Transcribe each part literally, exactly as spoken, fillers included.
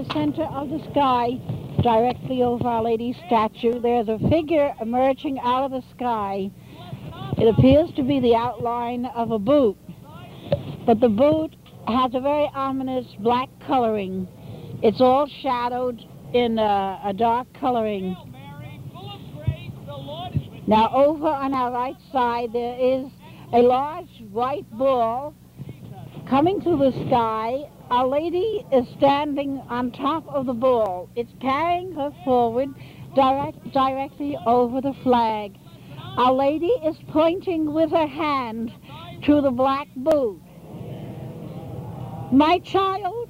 the center of the sky, directly over Our Lady's statue, there's a figure emerging out of the sky. It appears to be the outline of a boot, but the boot has a very ominous black coloring. It's all shadowed in a, a dark coloring. Now over on our right side there is a large white bull coming through the sky. Our Lady is standing on top of the bull. It's carrying her forward direct, directly over the flag. Our Lady is pointing with her hand to the black boot. My child,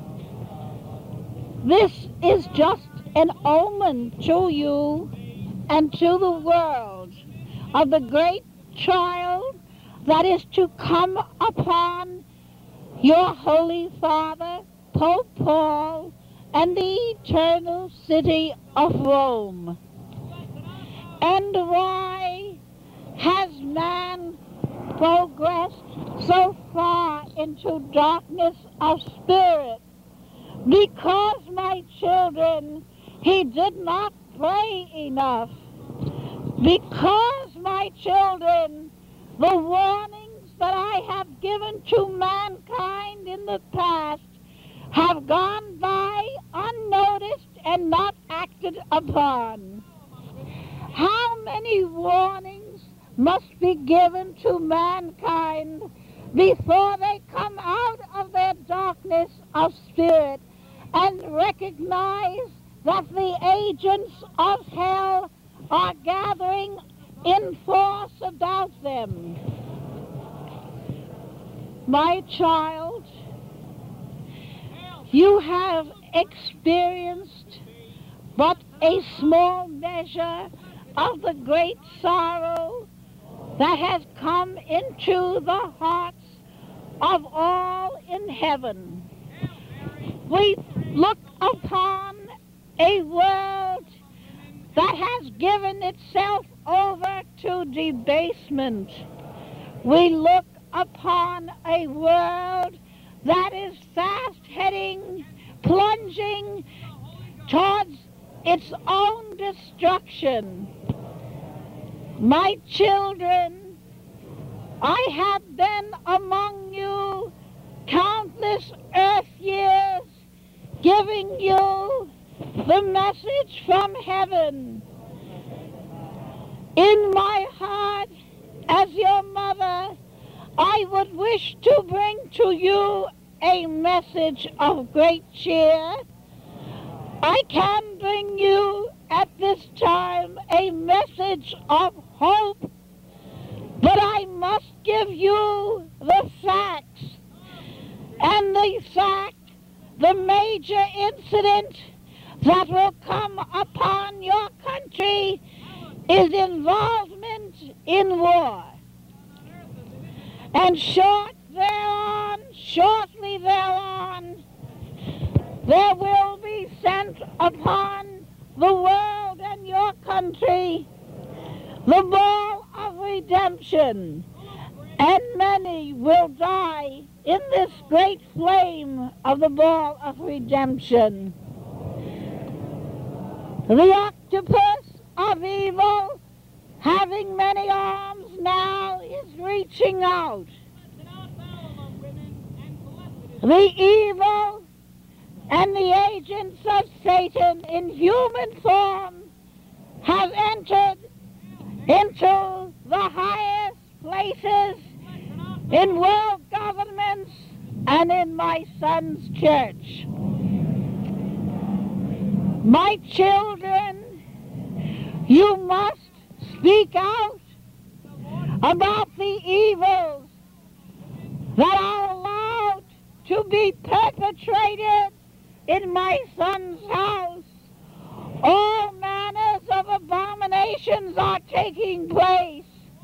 this is just an omen to you and to the world of the great trial that is to come upon your Holy Father, Pope Paul, and the eternal city of Rome. And why has man progressed so far into darkness of spirit? Because, my children, he did not pray enough. Because, my children, the warnings that I have given to mankind in the past have gone by unnoticed and not acted upon. How many warnings must be given to mankind before they come out of their darkness of spirit and recognize that the agents of hell are gathering in force about them? My child, you have experienced but a small measure of the great sorrow that has come into the hearts of all in heaven. We look upon a world that has given itself over to debasement. We look upon a world that is fast heading, plunging towards its own destruction. My children, I have been among you countless earth years, giving you the message from heaven. In my heart, as your mother, I would wish to bring to you a message of great cheer. I can bring you at this time a message of hope, but I must give you the facts. And the fact, the major incident that will come upon your country is involvement in war. And short thereon, shortly thereon, there will be sent upon the world and your country the ball of redemption, and many will die in this great flame of the ball of redemption. The octopus of evil, having many arms now, is reaching out. The evil and the agents of Satan in human form have entered into the highest places in world governments and in my son's church. My children, you must speak out about the evils that are allowed to be perpetrated in my son's house. All manners of abominations are taking place.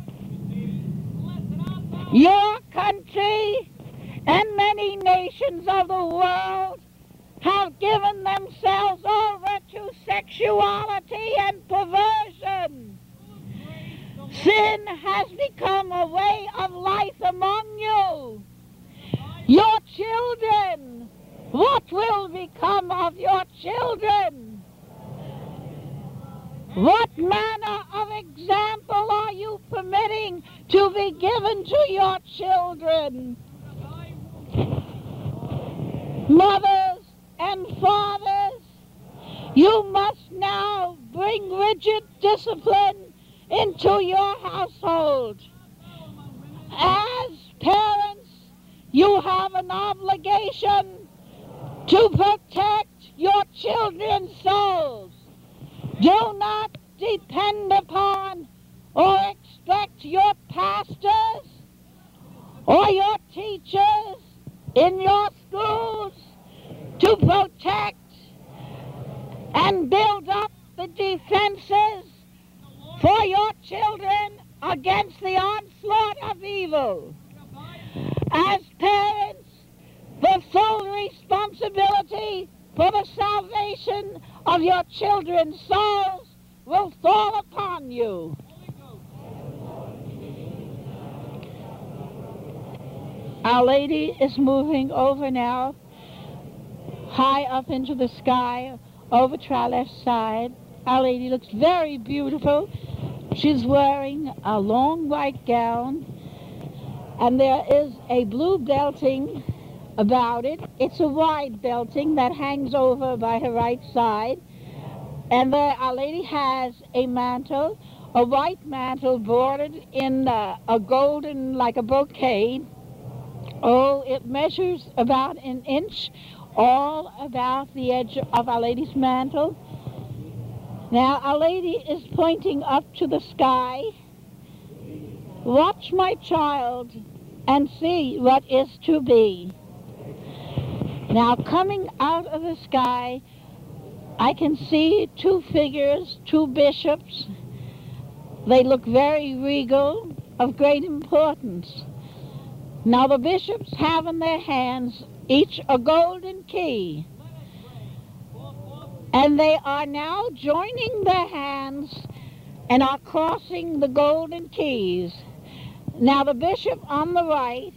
Your country and many nations of the world have given themselves over to sexuality and perversion. Sin has become a way of life among you. Your children what will become of your children? What manner of example are you permitting to be given to your children? Mothers and fathers, you must now bring rigid discipline into your household. As parents, you have an obligation to protect your children's souls. Do not depend upon or expect your pastors or your teachers in your schools to protect and build up the defenses for your children against the onslaught of evil. As parents, the full responsibility for the salvation of your children's souls will fall upon you. Our Lady is moving over now, high up into the sky, over to our left side. Our Lady looks very beautiful. She's wearing a long white gown, and there is a blue belting about it. It's a wide belting that hangs over by her right side. And there Our Lady has a mantle, a white mantle bordered in uh, a golden, like a brocade. Oh, it measures about an inch all about the edge of Our Lady's mantle. Now, Our Lady is pointing up to the sky. Watch, my child, and see what is to be. Now, coming out of the sky, I can see two figures, two bishops. They look very regal, of great importance. Now, the bishops have in their hands each a golden key, and they are now joining their hands and are crossing the golden keys. Now, the bishop on the right,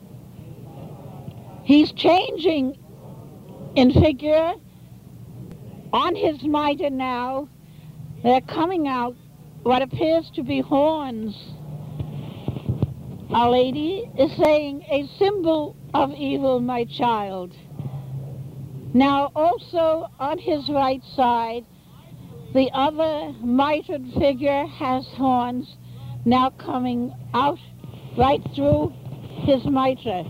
he's changing in figure on his mitre now. They're coming out what appears to be horns. Our Lady is saying, a symbol of evil, my child. Now, also on his right side, the other mitred figure has horns now coming out right through his mitre.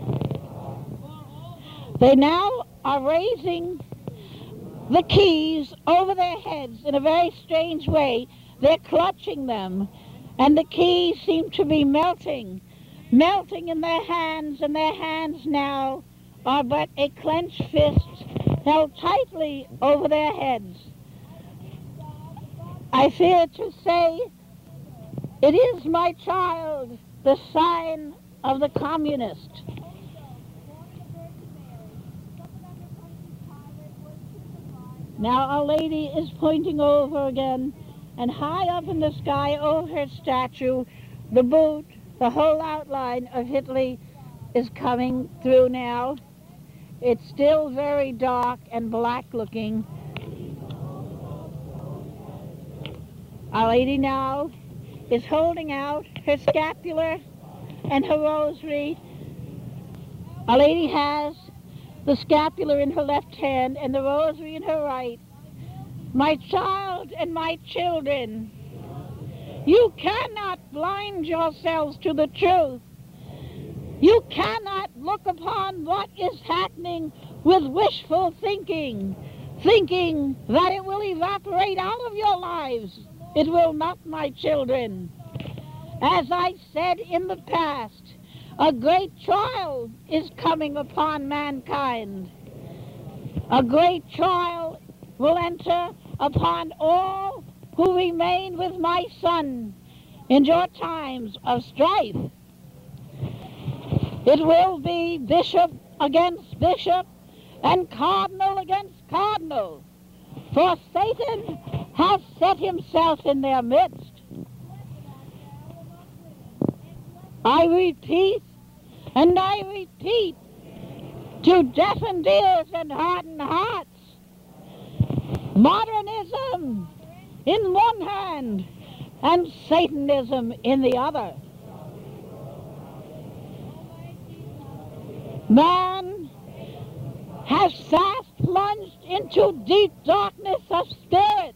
They now are raising the keys over their heads in a very strange way. They're clutching them, and the keys seem to be melting, melting in their hands, and their hands now are but a clenched fist held tightly over their heads. I fear to say, it is, my child, the sign of the communist. Now Our Lady is pointing over again, and high up in the sky over her statue, the boot, the whole outline of Hitler is coming through now. It's still very dark and black looking. Our Lady now is holding out her scapular and her rosary. Our Lady has the scapular in her left hand and the rosary in her right. My child and my children, you cannot blind yourselves to the truth. You cannot look upon what is happening with wishful thinking, thinking that it will evaporate out of your lives. It will not, my children. As I said in the past, a great trial is coming upon mankind. A great trial will enter upon all who remain with my Son in your times of strife. It will be bishop against bishop and cardinal against cardinal, for Satan has set himself in their midst. I repeat, and I repeat to deafened ears and hardened hearts. Modernism in one hand and Satanism in the other. Man has fast plunged into deep darkness of spirit.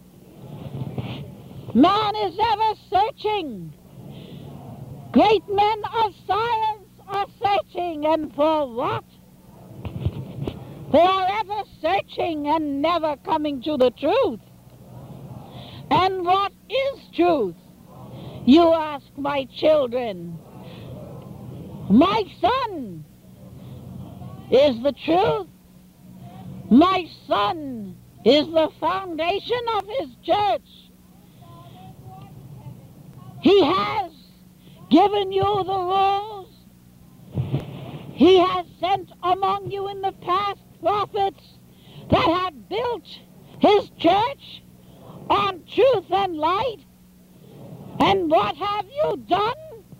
Man is ever searching. Great men of science are searching, and for what? They are ever searching and never coming to the truth. And what is truth? You ask my children. My son is the truth. My son is the foundation of his church. He has given you the rules. He has sent among you in the past prophets that have built his church on truth and light. And what have you done?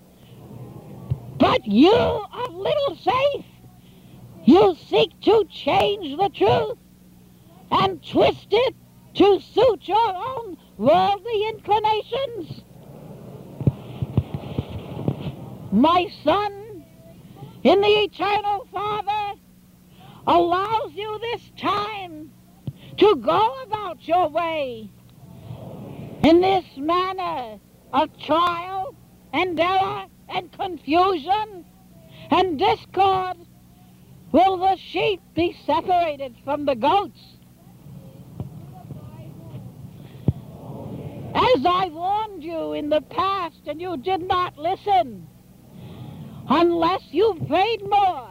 But you of little faith, you seek to change the truth and twist it to suit your own worldly inclinations. My son, in the Eternal Father, allows you this time to go about your way in this manner of trial and error and confusion and discord. Will the sheep be separated from the goats? As I warned you in the past and you did not listen, unless you prayed more,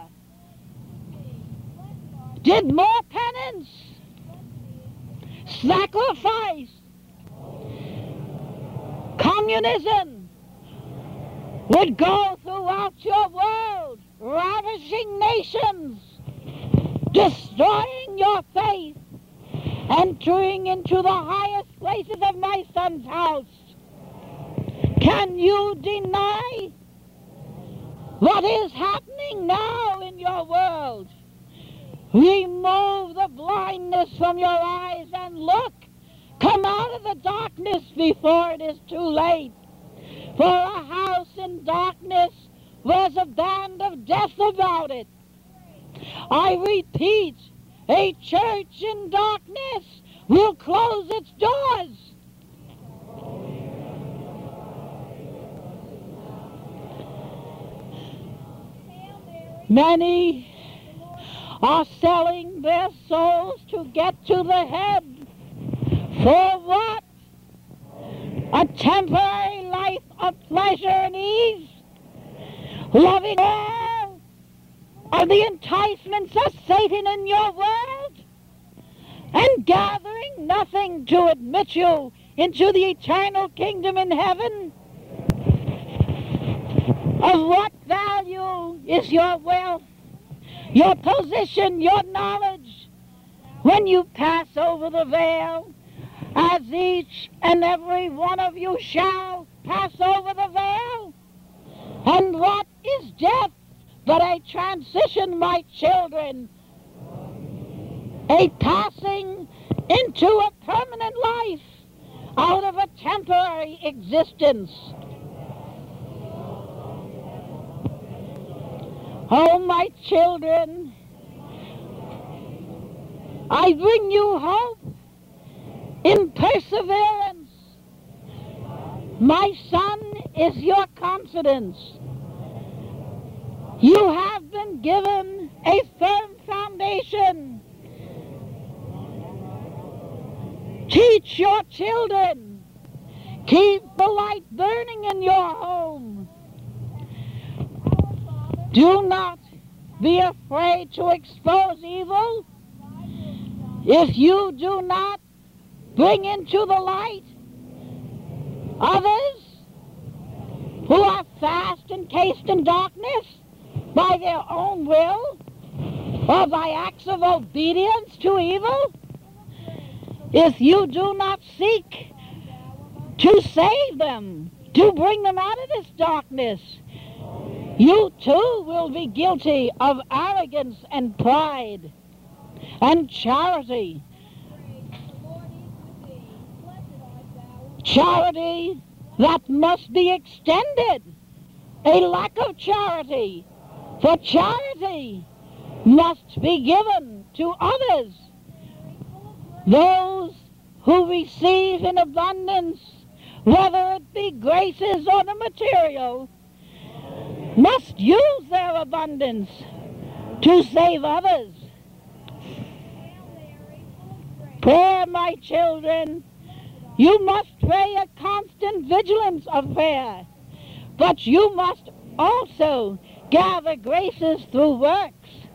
did more penance, sacrifice, communism would go throughout your world, ravishing nations, destroying your faith, entering into the highest places of my son's house. Can you deny what is happening now in your world? Remove the blindness from your eyes and look. Come out of the darkness before it is too late. For a house in darkness, there's a band of death about it. I repeat, a church in darkness will close its doors. Many are selling their souls to get to the head. For what? A temporary life of pleasure and ease, loving all of the enticements of Satan in your world, and gathering nothing to admit you into the eternal kingdom in heaven. Of what value is your wealth, your position, your knowledge, when you pass over the veil, as each and every one of you shall pass over the veil? And what is death but a transition, my children, a passing into a permanent life out of a temporary existence? Oh, my children, I bring you hope in perseverance. My son is your confidence. You have been given a firm foundation. Teach your children. Keep the light burning in your home. Do not be afraid to expose evil. If you do not bring into the light others who are fast encased in darkness by their own will or by acts of obedience to evil, if you do not seek to save them, to bring them out of this darkness, You too will be guilty of arrogance and pride and charity. Charity that must be extended. A lack of charity, for charity must be given to others. Those who receive in abundance, whether it be graces or the material, must use their abundance to save others. Prayer, my children, you must pray a constant vigilance of prayer, but you must also gather graces through works.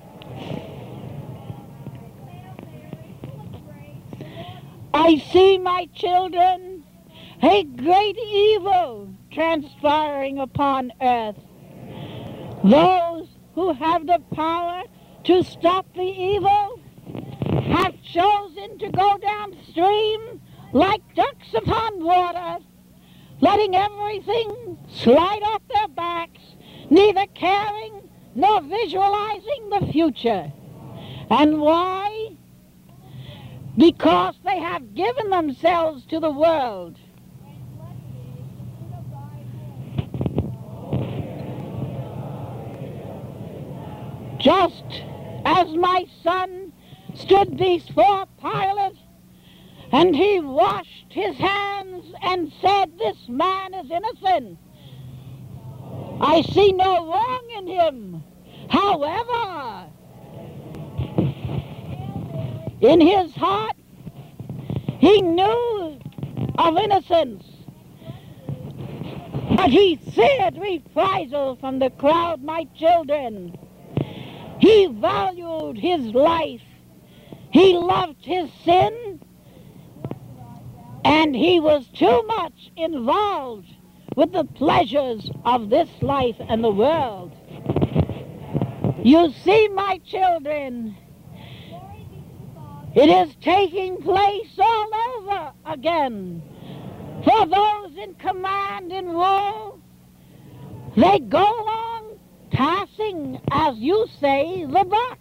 I see, my children, a great evil transpiring upon earth. Those who have the power to stop the evil have chosen to go downstream like ducks upon water, letting everything slide off their backs, neither caring nor visualizing the future. And why? Because they have given themselves to the world. Just as my son stood before Pilate, and he washed his hands and said, "This man is innocent. I see no wrong in him." However, in his heart, he knew of innocence. But he feared reprisal from the crowd, my children. He valued his life. He loved his sin. And he was too much involved with the pleasures of this life and the world. You see, my children, it is taking place all over again. For those in command and rule, they go along passing, as you say, the buck.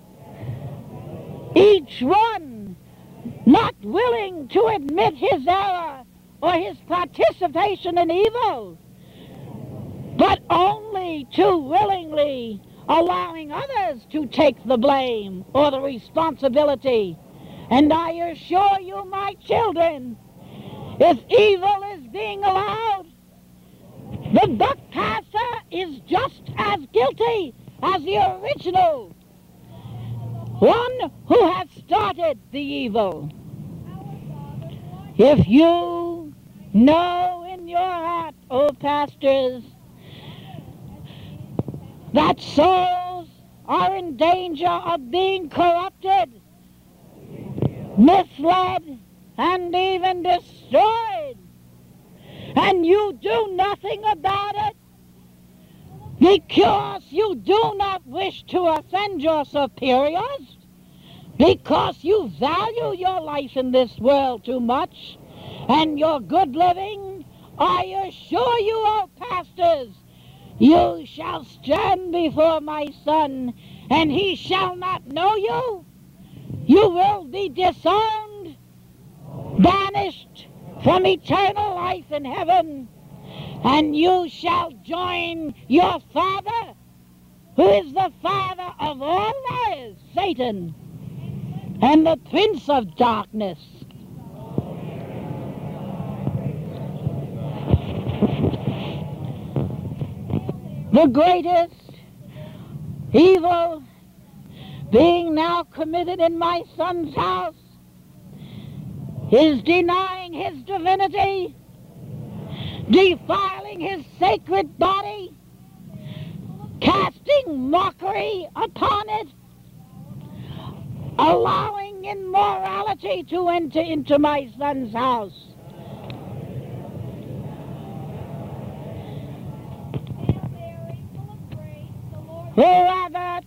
Each one not willing to admit his error or his participation in evil, but only too willingly allowing others to take the blame or the responsibility. And I assure you, my children, if evil is being allowed, the buck passer is just as guilty as the original one who has started the evil. If you know in your heart, oh pastors, that souls are in danger of being corrupted, misled, and even destroyed, and you do nothing about it because you do not wish to offend your superiors, because you value your life in this world too much and your good living, I assure you, oh pastors, you shall stand before my Son, and he shall not know you. You will be disowned, banished from eternal life in heaven, and you shall join your father, who is the father of all liars, Satan, and the prince of darkness. The greatest evil being now committed in my son's house is denying his divinity, defiling his sacred body, casting mockery upon it, allowing immorality to enter into my son's house. Who rather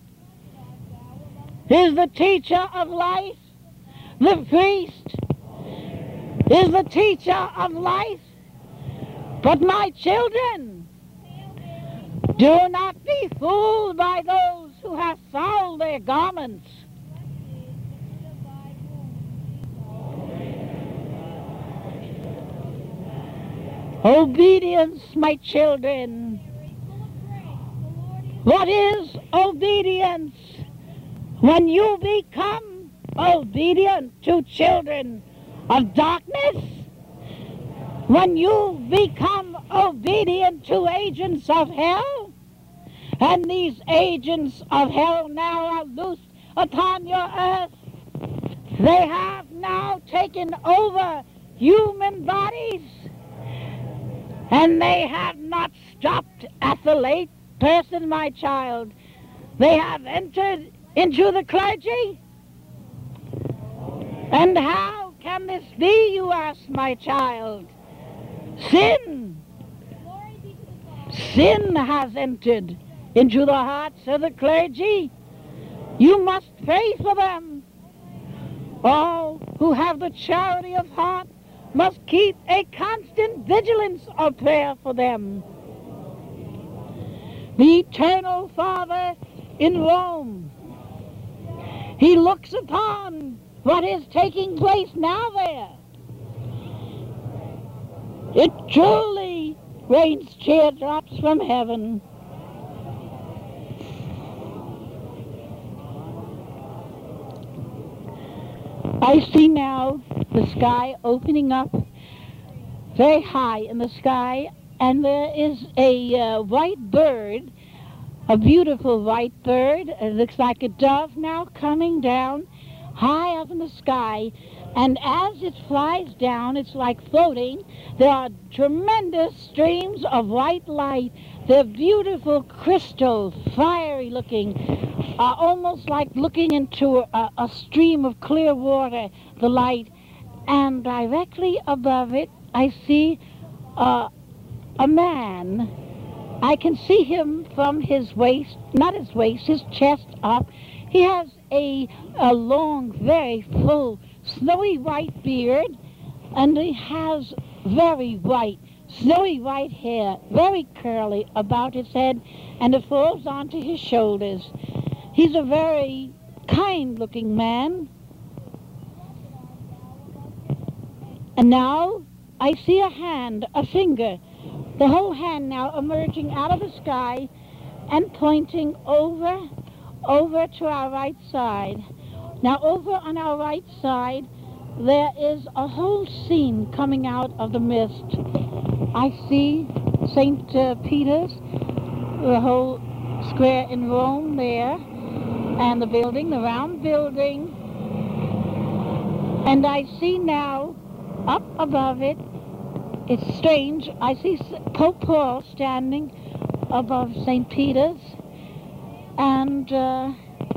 is the teacher of life, the priest is the teacher of life. But my children, Do not be fooled by those who have soiled their garments. Obedience, my children. What is obedience? When you become obedient to children of darkness, when you become obedient to agents of hell, and these agents of hell now are loosed upon your earth, they have now taken over human bodies, and they have not stopped at the late person, my child. They have entered into the clergy. And how can this be, you ask, my child? Sin. Sin has entered into the hearts of the clergy. You must pray for them. All who have the charity of heart must keep a constant vigilance of prayer for them. The Eternal Father in Rome, he looks upon what is taking place now there. It truly rains teardrops from heaven. I see now the sky opening up very high in the sky, and there is a uh, white bird, a beautiful white bird. It looks like a dove now coming down high up in the sky, and as it flies down, it's like floating. There are tremendous streams of white light. They're beautiful crystal, fiery looking, uh, almost like looking into a, a stream of clear water, the light. And directly above it, I see uh, a man. I can see him from his waist, not his waist, his chest up. He has a, a long, very full, snowy white beard, and he has very white, snowy white hair, very curly about his head, and it falls onto his shoulders. He's a very kind-looking man. And now I see a hand, a finger, the whole hand now emerging out of the sky and pointing over, over to our right side. Now over on our right side, there is a whole scene coming out of the mist. I see Saint Uh, Peter's, the whole square in Rome there, and the building, the round building. And I see now, up above it, it's strange, I see Pope Paul standing above Saint Peter's, and uh,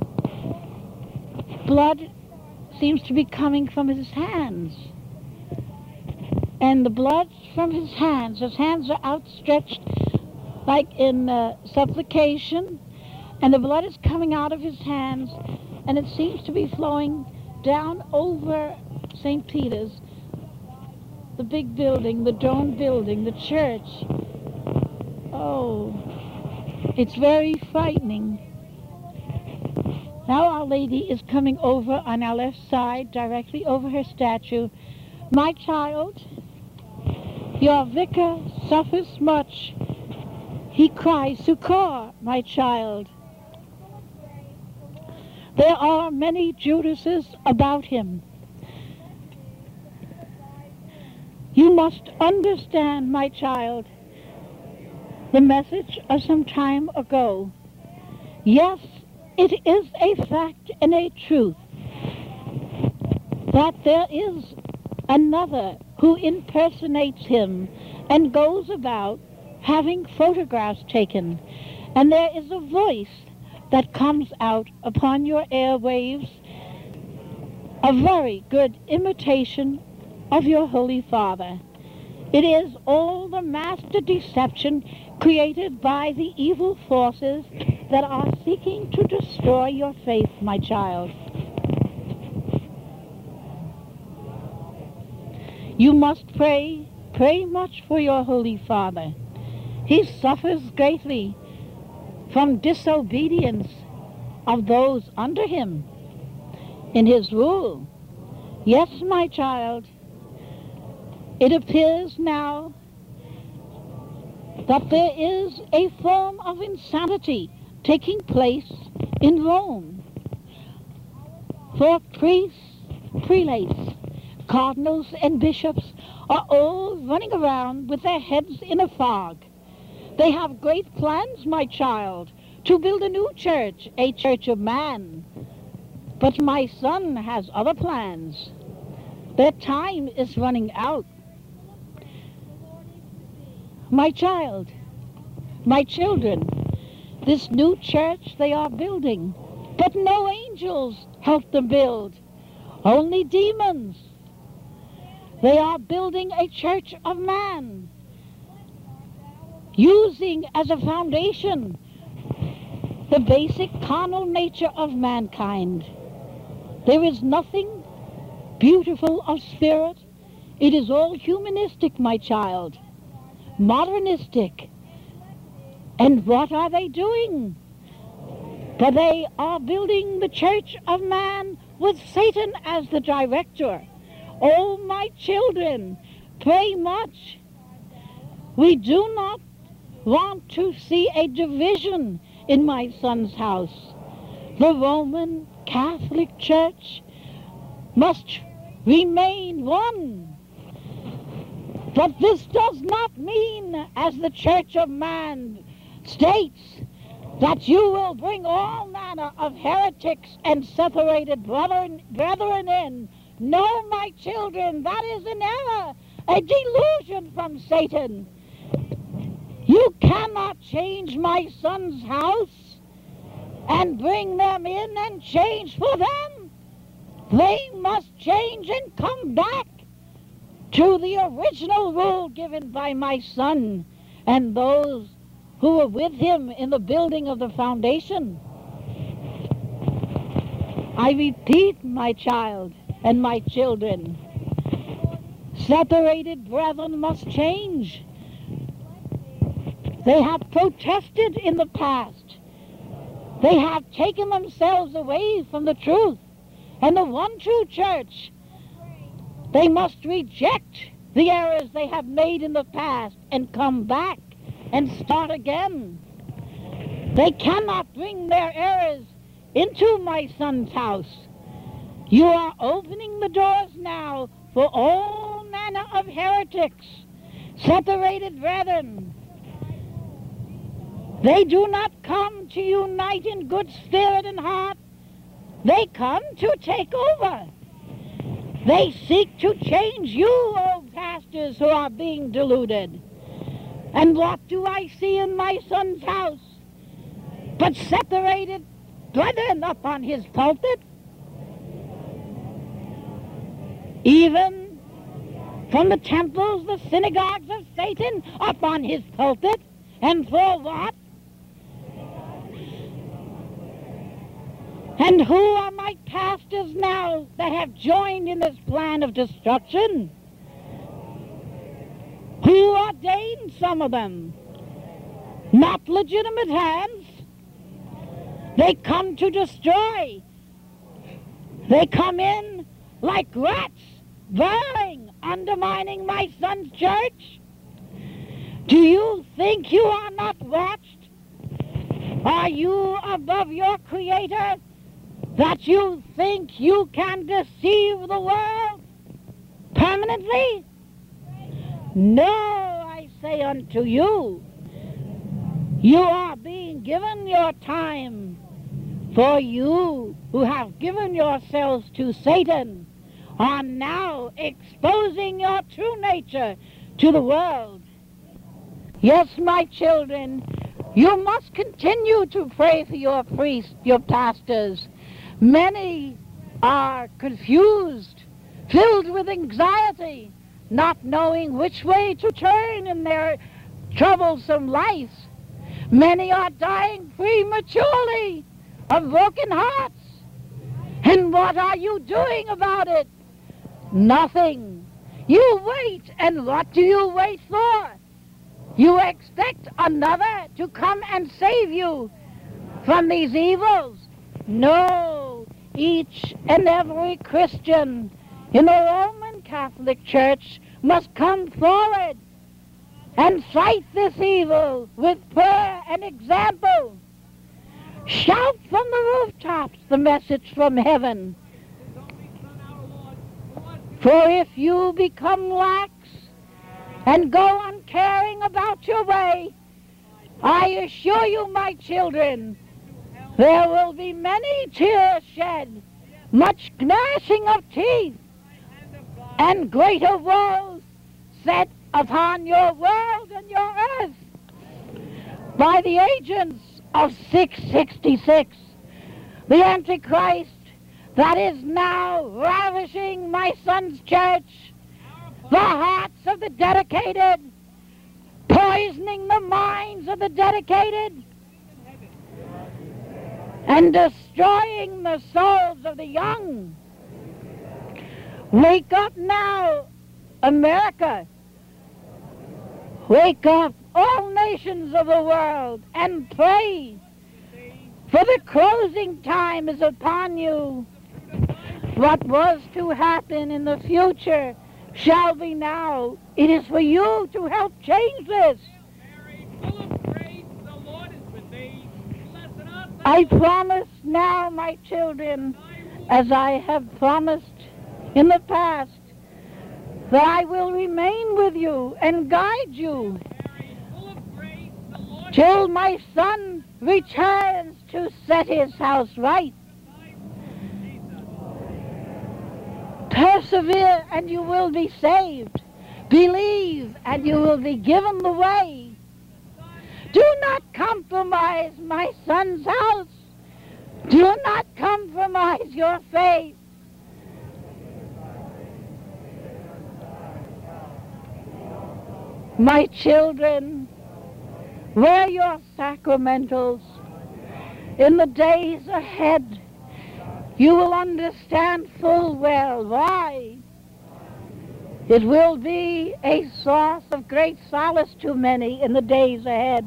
blood seems to be coming from his hands. And the blood from his hands, his hands are outstretched like in uh, supplication, and the blood is coming out of his hands, and it seems to be flowing down over Saint Peter's, the big building, the dome building, the church. Oh, it's very frightening. Now Our Lady is coming over on our left side, directly over her statue. My child, your vicar suffers much. He cries, "Succor, my child." There are many Judases about him. You must understand, my child, the message of some time ago. Yes, it is a fact and a truth that there is another who impersonates him and goes about having photographs taken. And there is a voice that comes out upon your airwaves, a very good imitation of your Holy Father. It is all the master deception created by the evil forces that are seeking to destroy your faith, my child. You must pray, pray much for your Holy Father. He suffers greatly from disobedience of those under him in his rule. Yes, my child, it appears now that there is a form of insanity taking place in Rome. For priests, prelates, cardinals, and bishops are all running around with their heads in a fog. They have great plans, my child, to build a new church, a church of man. But my son has other plans. Their time is running out. My child, my children, this new church they are building, but no angels help them build, only demons. They are building a church of man, using as a foundation the basic carnal nature of mankind. There is nothing beautiful of spirit. It is all humanistic, my child, modernistic. And what are they doing? For they are building the church of man with Satan as the director. Oh, my children, pray much. We do not want to see a division in my son's house. The Roman Catholic Church must remain one. But this does not mean, as the Church of Man states, that you will bring all manner of heretics and separated brethren, brethren in. No, my children, that is an error, a delusion from Satan. You cannot change my son's house and bring them in and change for them. They must change and come back to the original rule given by my son and those who were with him in the building of the foundation. I repeat, my child and my children, separated brethren must change. They have protested in the past. They have taken themselves away from the truth and the one true church. They must reject the errors they have made in the past and come back and start again. They cannot bring their errors into my son's house. You are opening the doors now for all manner of heretics, separated brethren. They do not come to unite in good spirit and heart. They come to take over. They seek to change you, old pastors who are being deluded. And what do I see in my son's house but separated brethren up on his pulpit? Even from the temples, the synagogues of Satan up on his pulpit. And for what? And who are my pastors now that have joined in this plan of destruction? Who ordained some of them? Not legitimate hands. They come to destroy. They come in like rats, burrowing, undermining my son's church. Do you think you are not watched? Are you above your Creator, that you think you can deceive the world permanently? No, I say unto you, you are being given your time, for you who have given yourselves to Satan are now exposing your true nature to the world. Yes, my children, you must continue to pray for your priests, your pastors. Many are confused, filled with anxiety, not knowing which way to turn in their troublesome lives. Many are dying prematurely of broken hearts. And what are you doing about it? Nothing. You wait, and what do you wait for? You expect another to come and save you. from these evils? No. Each and every Christian in the Roman Catholic Church must come forward and fight this evil with prayer and example. Shout from the rooftops the message from heaven. For if you become lax and go uncaring about your way, I assure you, my children, there will be many tears shed, much gnashing of teeth, and greater woes set upon your world and your earth by the agents of six sixty-six, the Antichrist that is now ravishing my son's church, the hearts of the dedicated, poisoning the minds of the dedicated, and destroying the souls of the young. Wake up now, America. Wake up, all nations of the world, and pray, for the closing time is upon you. What was to happen in the future shall be now. It is for you to help change this. I promise now, my children, as I have promised in the past, that I will remain with you and guide you till my son returns to set his house right. Persevere and you will be saved. Believe and you will be given the way. Do not compromise my son's house. Do not compromise your faith. My children, wear your sacramentals. In the days ahead, you will understand full well why. It will be a source of great solace to many in the days ahead.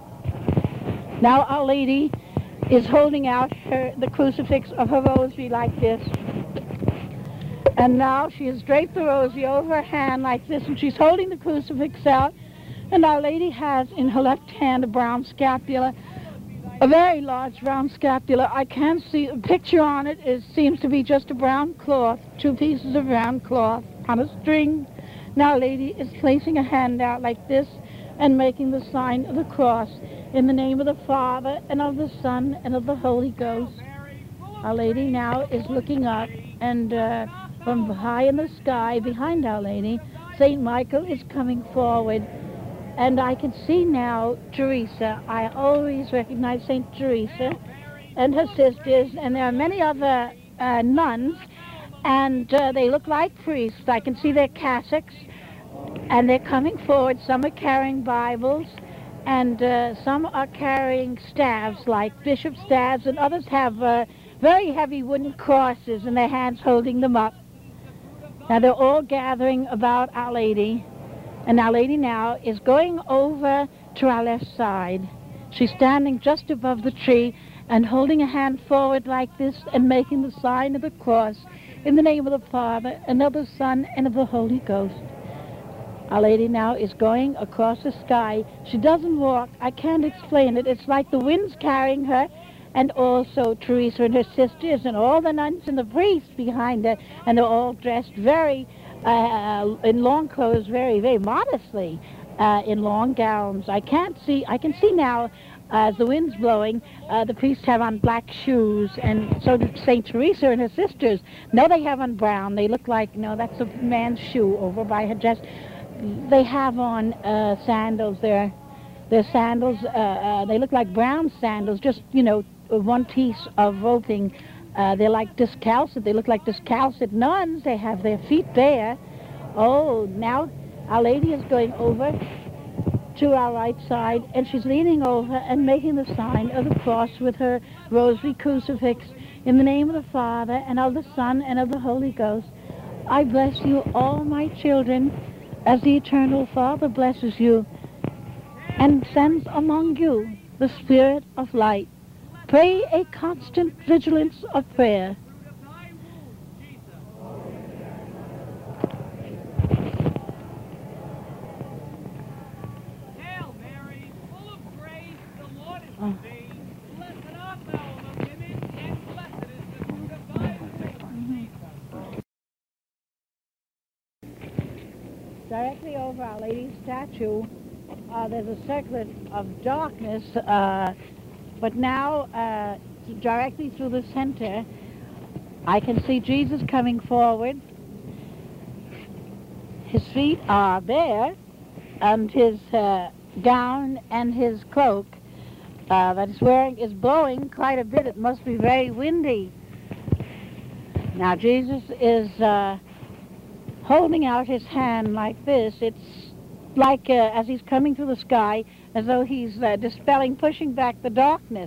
Now Our Lady is holding out her, the crucifix of her rosary like this. And now she has draped the rosary over her hand like this, and she's holding the crucifix out. And Our Lady has in her left hand a brown scapula, a very large brown scapula. I can't see a picture on it. It seems to be just a brown cloth, two pieces of brown cloth on a string. Now Our Lady is placing a hand out like this and making the sign of the cross in the name of the Father and of the Son and of the Holy Ghost. Our Lady now is looking up, and uh, from high in the sky behind Our Lady, Saint Michael is coming forward. And I can see now Teresa. I always recognize Saint Teresa and her sisters, and there are many other uh, nuns, and uh, they look like priests. I can see their cassocks, and they're coming forward. Some are carrying Bibles, and uh, some are carrying staves, like bishop staves, and others have uh, very heavy wooden crosses in their hands holding them up. Now they're all gathering about Our Lady. And Our Lady now is going over to our left side. She's standing just above the tree and holding a hand forward like this and making the sign of the cross in the name of the Father and of the Son and of the Holy Ghost. Our Lady now is going across the sky. She doesn't walk. I can't explain it. It's like the wind's carrying her, and also Teresa and her sisters and all the nuns and the priests behind her, and they're all dressed very Uh, in long clothes, very, very modestly, uh, in long gowns. I can't see, I can see now, uh, as the wind's blowing, uh, the priests have on black shoes, and so did Saint Teresa and her sisters. No, they have on brown. They look like, no, that's a man's shoe over by her dress. They have on uh, sandals. They're, they're sandals, uh, uh, they look like brown sandals, just, you know, one piece of roping. Uh, they're like discalced. They look like discalced nuns. They have their feet bare. Oh, now Our Lady is going over to our right side, and she's leaning over and making the sign of the cross with her rosary crucifix in the name of the Father and of the Son and of the Holy Ghost. I bless you, all my children, as the eternal Father blesses you and sends among you the Spirit of light. Pray a constant vigilance of prayer. Hail Mary, full of grace, the Lord is with thee. Blessed art thou among women, and blessed is the fruit of thy womb, Jesus. Directly over Our Lady's statue, uh, there's a circlet of darkness, uh, but now uh, directly through the center, I can see Jesus coming forward. His feet are bare, and his uh, gown and his cloak uh, that he's wearing is blowing quite a bit. It must be very windy. Now Jesus is uh, holding out his hand like this. It's like uh, as he's coming through the sky, as though he's uh, dispelling, pushing back the darkness.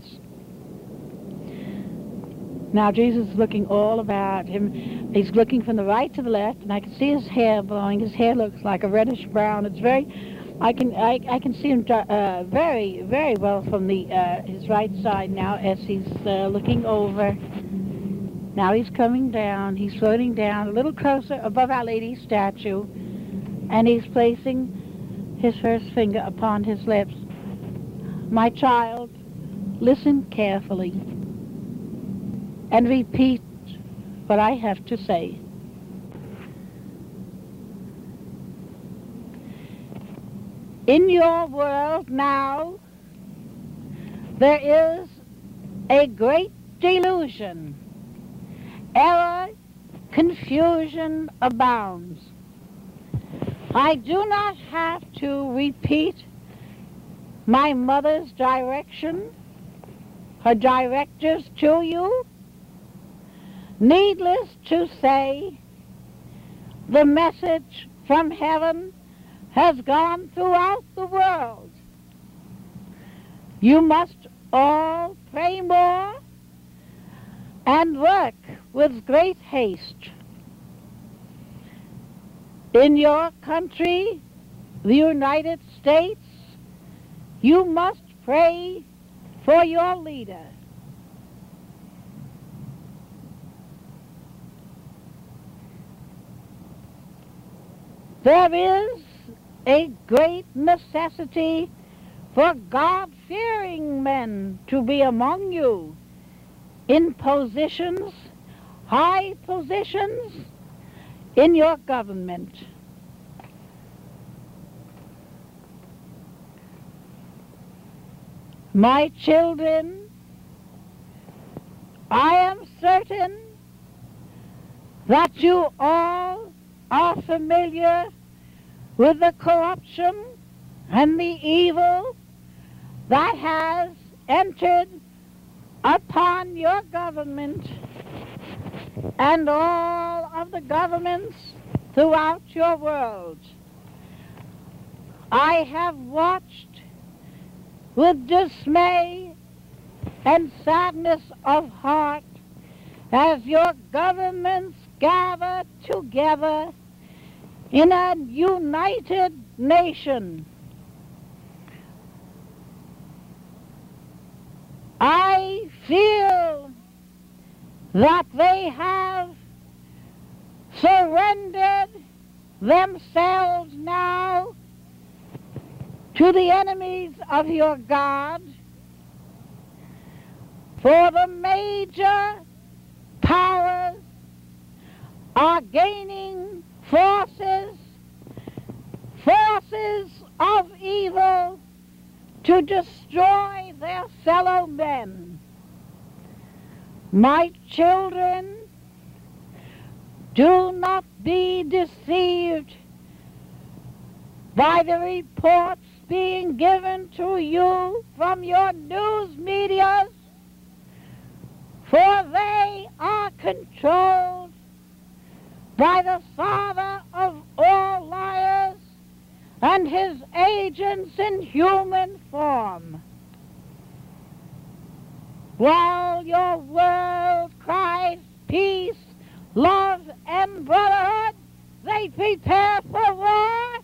Now Jesus is looking all about him. He's looking from the right to the left, and I can see his hair blowing. His hair looks like a reddish brown. It's very, I can I, I can see him uh, very very well from the uh, his right side now as he's uh, looking over. Now he's coming down. He's floating down a little closer above Our Lady's statue, and he's placing his first finger upon his lips. My child, listen carefully and repeat what I have to say. In your world now, there is a great delusion. Error, confusion abounds. I do not have to repeat my mother's direction, her directives to you. Needless to say, the message from heaven has gone throughout the world. You must all pray more and work with great haste. In your country, the United States, you must pray for your leader. There is a great necessity for God-fearing men to be among you in positions, high positions in your government. My children, I am certain that you all are familiar with the corruption and the evil that has entered upon your government and all of the governments throughout your world. I have watched with dismay and sadness of heart as your governments gather together in a united nation. I feel that they have surrendered themselves now to the enemies of your God, for the major powers are gaining forces, forces of evil to destroy their fellow men. My children, do not be deceived by the reports being given to you from your news medias, for they are controlled by the father of all liars and his agents in human form. While your world cries peace, love, and brotherhood, they prepare for war.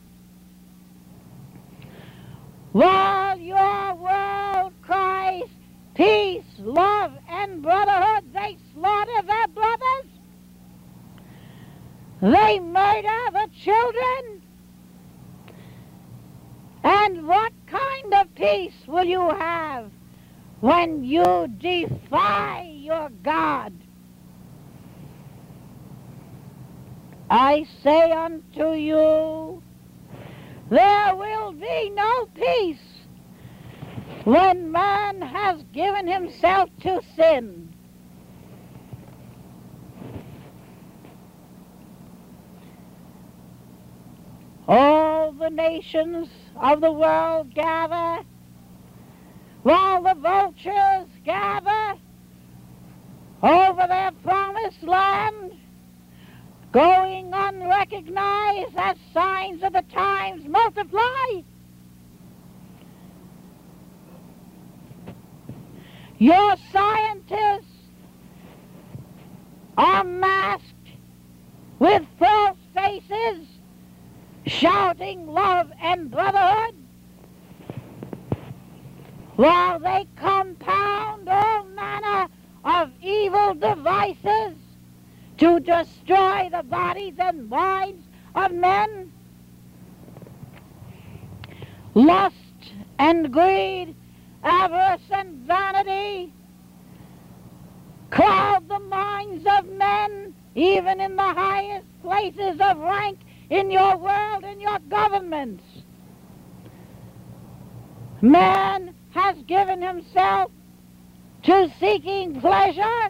While your world cries peace, love and brotherhood, they slaughter their brothers. They murder the children. And what kind of peace will you have when you defy your God? I say unto you, there will be no peace when man has given himself to sin. All the nations of the world gather, while the vultures gather over their promised land, going unrecognized as signs of the times multiply. Your scientists are masked with false faces, shouting love and brotherhood, while they compound all manner of evil devices to destroy the bodies and minds of men. Lust and greed, avarice and vanity cloud the minds of men, even in the highest places of rank in your world and your governments. Man has given himself to seeking pleasure,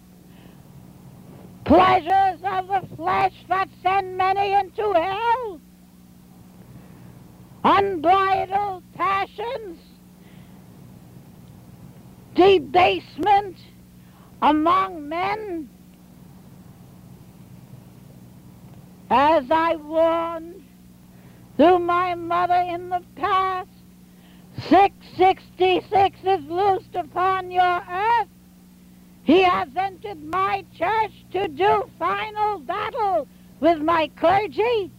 pleasures of the flesh that send many into hell, unbridled passions, debasement among men. As I warned through my mother in the past, six sixty-six is loosed upon your earth. He has entered my church to do final battle with my clergy.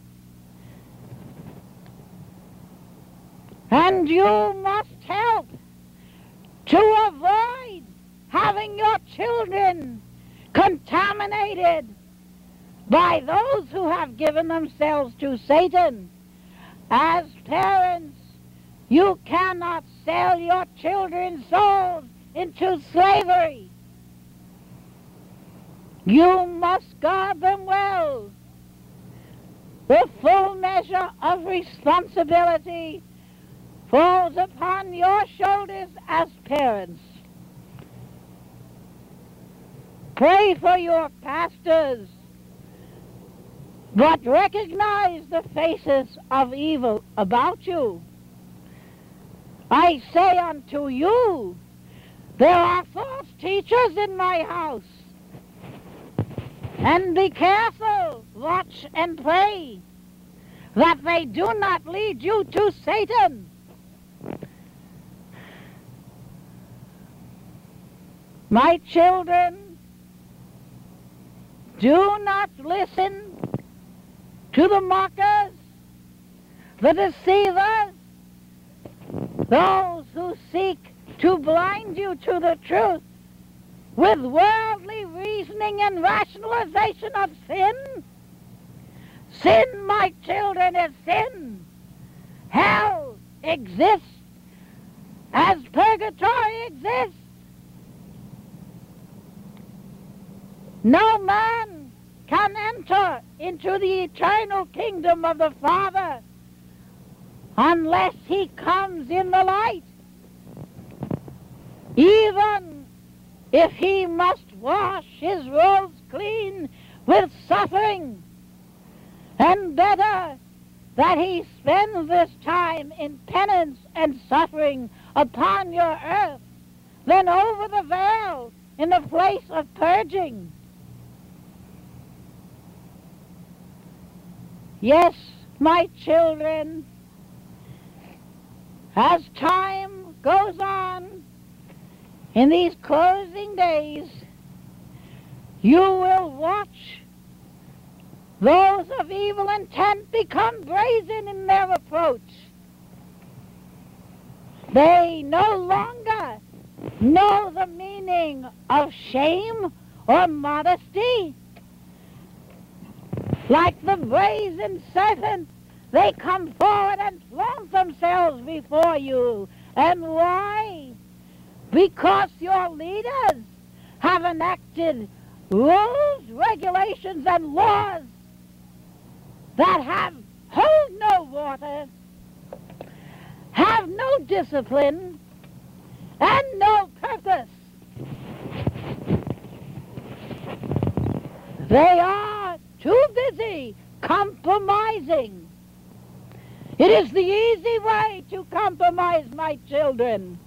And you must help to avoid having your children contaminated by those who have given themselves to Satan. As parents, you cannot sell your children's souls into slavery. You must guard them well. The full measure of responsibility falls upon your shoulders as parents. Pray for your pastors, but recognize the faces of evil about you. I say unto you, there are false teachers in my house. And be careful, watch and pray, that they do not lead you to Satan. My children, do not listen to the mockers, the deceivers, those who seek to blind you to the truth with worldly reasoning and rationalization of sin. Sin, my children, is sin. Hell exists as purgatory exists. No man can enter into the eternal kingdom of the Father unless he comes in the light, even if he must wash his robes clean with suffering. And better that he spends this time in penance and suffering upon your earth than over the veil in the place of purging. Yes, my children, as time goes on, in these closing days, you will watch those of evil intent become brazen in their approach. They no longer know the meaning of shame or modesty? Like the brazen serpent, they come forward and flaunt themselves before you. And why? Because your leaders have enacted rules, regulations, and laws that have hold no water, have no discipline, and no purpose. They are too busy compromising. It is the easy way to compromise, my children.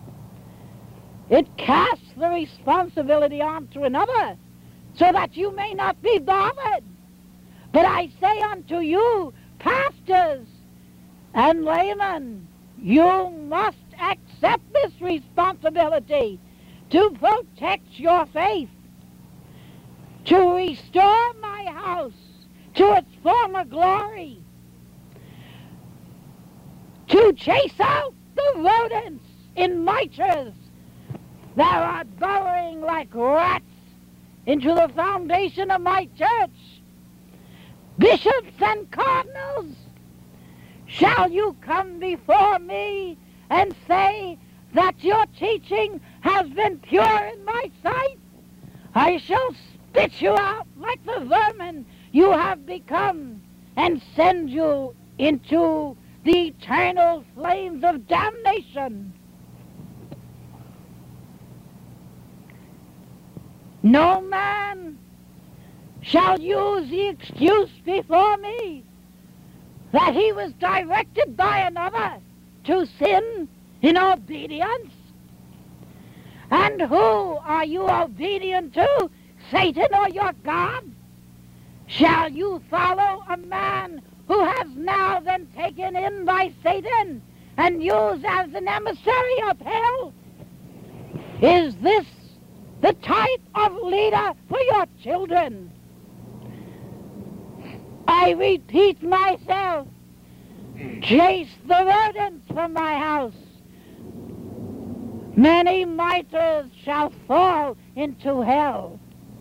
It casts the responsibility onto another so that you may not be bothered. But I say unto you, pastors and laymen, you must accept this responsibility to protect your faith, to restore my house to its former glory, to chase out the rodents in mitres that are burrowing like rats into the foundation of my church. Bishops and cardinals, shall you come before me and say that your teaching has been pure in my sight? I shall spit you out like the vermin you have become and send you into the eternal flames of damnation. No man shall use the excuse before me that he was directed by another to sin in obedience. And who are you obedient to, Satan or your God? Shall you follow a man who has now been taken in by Satan and used as an emissary of hell? Is this the type of leader for your children? I repeat myself, chase the rodents from my house. Many mitres shall fall into hell.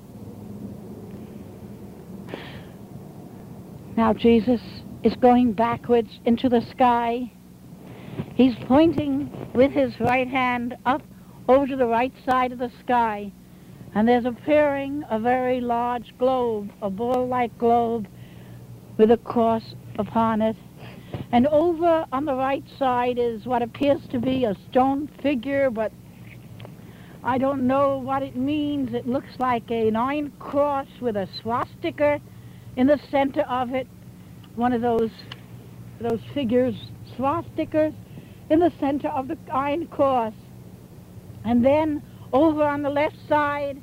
Now Jesus is going backwards into the sky. He's pointing with his right hand up over to the right side of the sky. And there's appearing a very large globe, a ball-like globe with a cross upon it. And over on the right side is what appears to be a stone figure, but I don't know what it means. It looks like an iron cross with a swastika in the center of it. One of those, those figures, swastikas, in the center of the iron cross. And then over on the left side,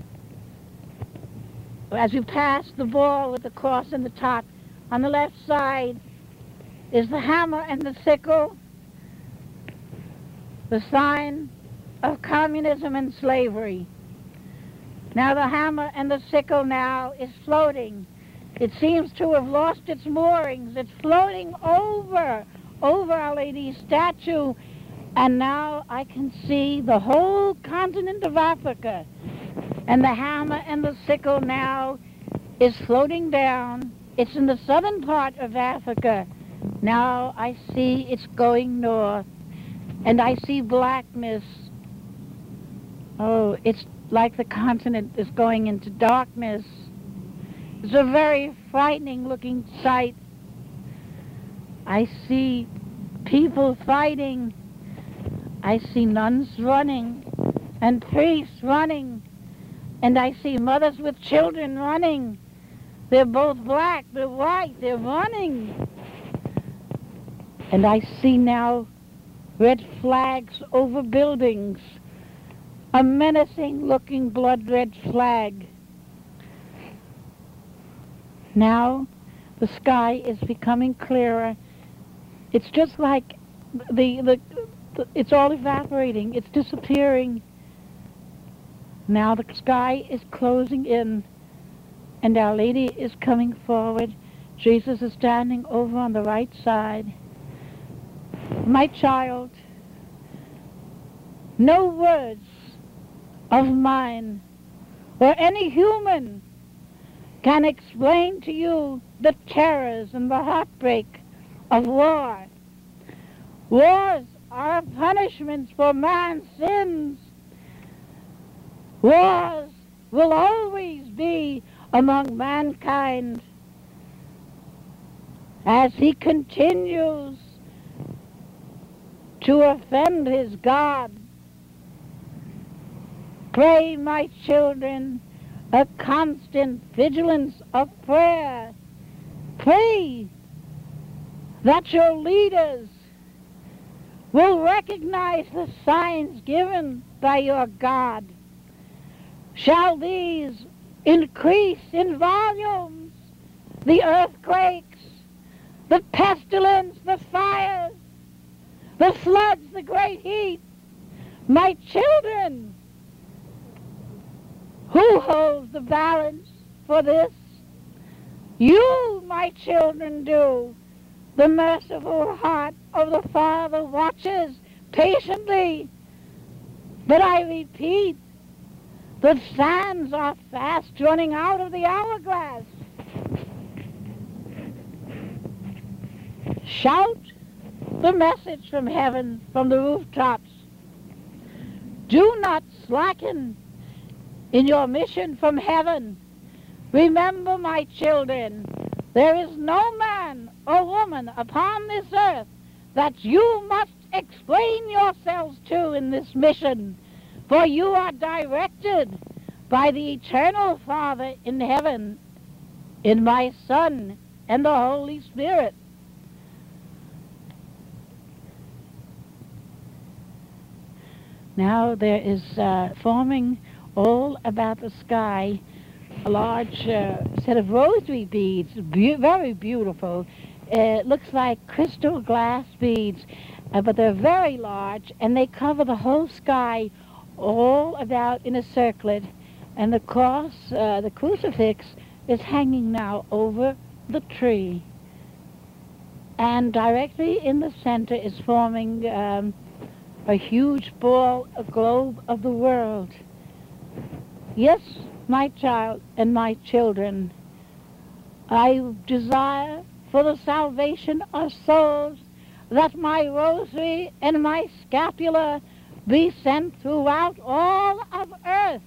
as you pass the ball with the cross in the top, on the left side is the hammer and the sickle, the sign of communism and slavery. Now the hammer and the sickle now is floating. It seems to have lost its moorings. It's floating over, over Our Lady's statue. And now I can see the whole continent of Africa. And the hammer and the sickle now is floating down. It's in the southern part of Africa. Now I see it's going north. And I see blackness. Oh, it's like the continent is going into darkness. It's a very frightening looking sight. I see people fighting. I see nuns running and priests running. And I see mothers with children running. They're both black, they're white, they're running. And I see now red flags over buildings. A menacing looking blood red flag. Now the sky is becoming clearer. It's just like the, the, the it's all evaporating, it's disappearing. Now the sky is closing in and Our Lady is coming forward. Jesus is standing over on the right side. My child, No words of mine or any human can explain to you the terrors and the heartbreak of war. Wars are punishments for man's sins. Wars will always be among mankind as he continues to offend his God. Pray, my children, a constant vigilance of prayer. Pray that your leaders will recognize the signs given by your God. Shall these increase in volumes, the earthquakes, the pestilence, the fires, the floods, the great heat, my children, who holds the balance for this? You, my children, do. The merciful heart of the Father watches patiently. But I repeat, the sands are fast running out of the hourglass. Shout the message from heaven, from the rooftops. Do not slacken in your mission from heaven. Remember, my children, there is no man or woman upon this earth that you must explain yourselves to in this mission, for you are directed by the eternal Father in heaven, in my Son and the Holy Spirit. Now there is uh, forming all about the sky a large uh, set of rosary beads, be very beautiful. Uh, it looks like crystal glass beads, uh, but they're very large, and they cover the whole sky all about in a circlet. And the cross, uh, the crucifix, is hanging now over the tree. And directly in the center is forming um, a huge ball, a globe of the world. Yes, my child and my children, I desire for the salvation of souls that my rosary and my scapula be sent throughout all of earth.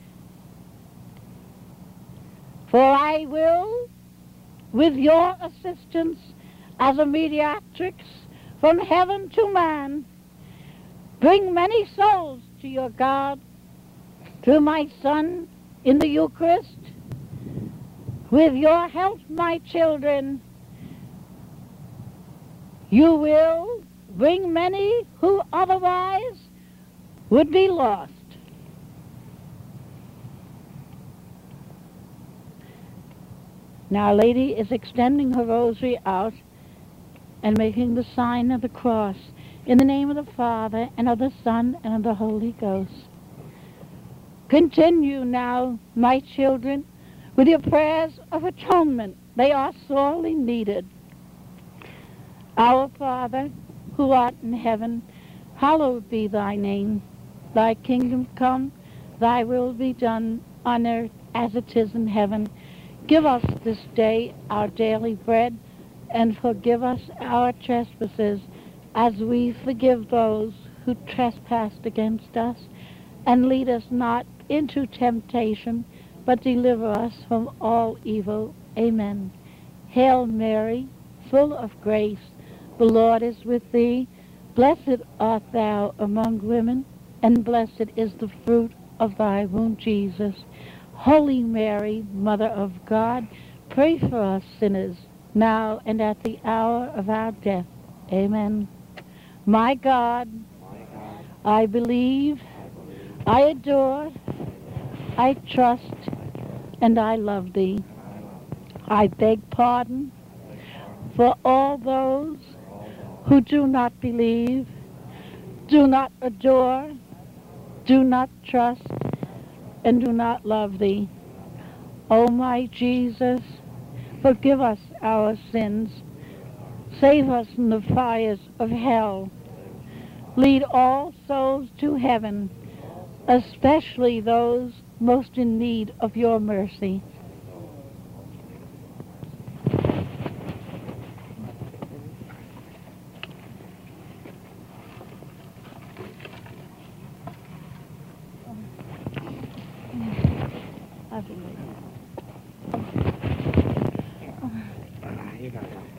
For I will, with your assistance as a mediatrix from heaven to man, bring many souls to your God through my Son in the Eucharist. With your help, my children, you will bring many who otherwise would be lost. Now, Our Lady is extending her rosary out and making the sign of the cross in the name of the Father, and of the Son, and of the Holy Ghost. Continue now, my children, with your prayers of atonement. They are sorely needed. Our Father, who art in heaven, hallowed be thy name. Thy kingdom come, thy will be done on earth as it is in heaven. Give us this day our daily bread, and forgive us our trespasses, as we forgive those who trespass against us. And lead us not into temptation, but deliver us from all evil. Amen. Hail Mary, full of grace, the Lord is with thee. Blessed art thou among women, and blessed is the fruit of thy womb, Jesus. Holy Mary, Mother of God, pray for us sinners, now and at the hour of our death. Amen. My God, I believe, I adore, I trust, and I love thee. I beg pardon for all those who do not believe, do not adore, do not trust, and do not love thee. O my Jesus, forgive us our sins. Save us from the fires of hell. Lead all souls to heaven, especially those most in need of your mercy. You got it.